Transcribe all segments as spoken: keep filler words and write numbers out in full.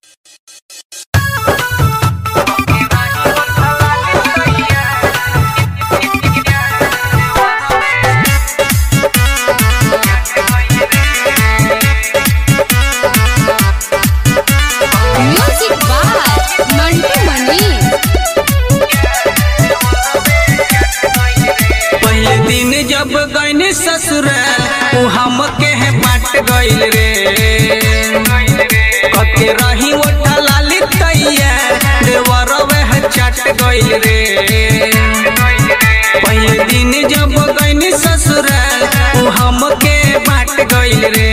जब गईनी ससुराल उ हमके है बाट गइल रे कके रही ओठा लाली तैयार देवरवे है चट गइल रे। पहले दिन जब गईनी ससुराल उ हमके बाट गइल रे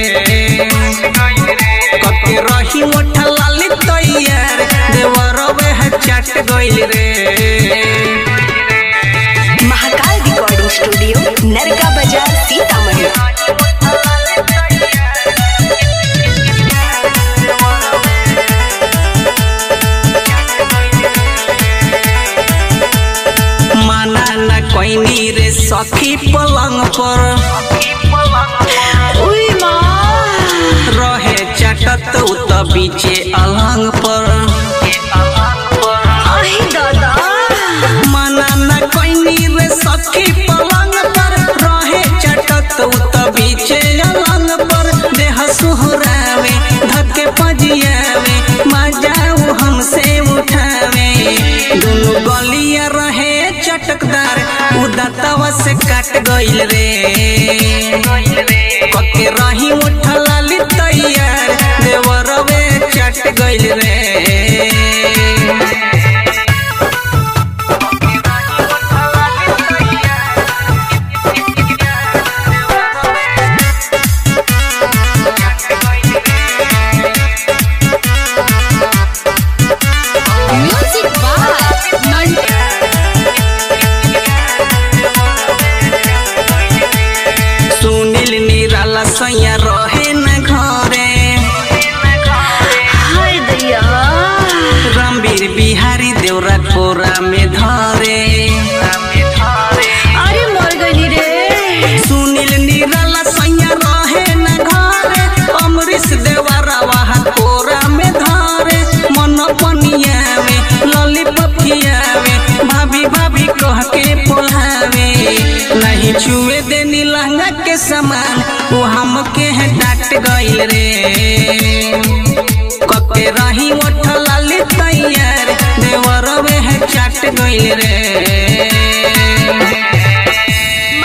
कके रही ओठा लाली तैयार देवरवे है चट गइल रे। महाकाल रिकॉर्डिंग स्टूडियो नरका बाजार सीतामढ़ी। माना न कोई रे सखी पलंग पर रहे चटत उत बीचे अलंग पर। माना न कोई रे सखी पलंग पर रहे चटत उत बीचे अलंग पर। देह सुहरावे धके पजियावे मजाऊ हमसे उठावे दोनों गलिया रहे चटकदार उदतवा से काट गइल रे कके रही उठा लाली तैयार देवरवे चट गइल रे। सैया रहे न घरे रामवीर बिहारी देवरा कोरा में धरे। अरे मर गई रे। सुनील निराला सैया रहे न घरे अमरीश देवरा वहा कोरा में धरे। मन पनियावे लली पफियावे भाभी भाभी कह के पोलावे नहीं छुए देनी लहंगा के समान वो हमके है डांट गइल रे कके रही ओठा लाली तैयार देवरवे है चट गइल रे।